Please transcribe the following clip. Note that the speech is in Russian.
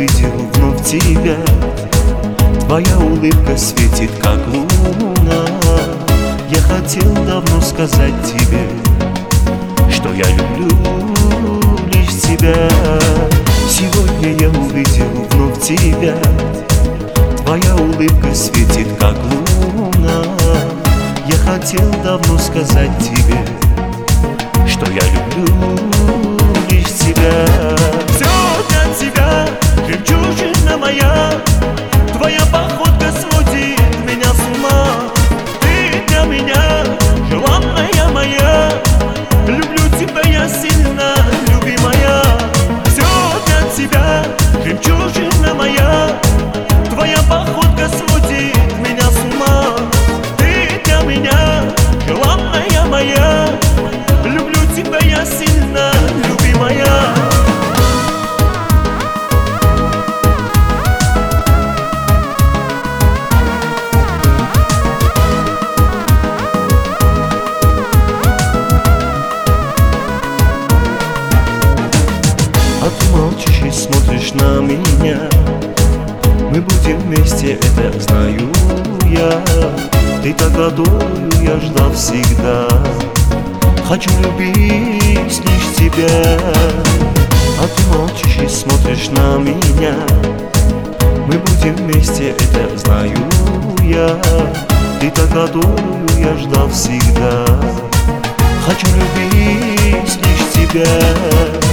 увидел вновь тебя. Твоя улыбка светит, как луна. Я хотел давно сказать тебе, что я люблю лишь тебя. Сегодня я увидел вновь тебя. Твоя улыбка светит, как луна. Я хотел давно сказать тебе, что я люблю лишь тебя. Все для тебя, жемчужина моя. Твоя походка сводит меня с ума. Ты для меня желанная моя. Люблю тебя я сильно, любимая. Все для тебя, жемчужина моя. Твоя походка сводит меня с ума. Ты для меня желанная моя. Люблю тебя я сильно, любимая. А ты молчишь и смотришь на меня. Мы будем вместе, это знаю я. Ты так, которую я ждал всегда. Хочу любить лишь тебя. А ты молчишь и смотришь на меня. Мы будем вместе, это знаю я. Ты так, которую я ждал всегда. Хочу любить лишь тебя.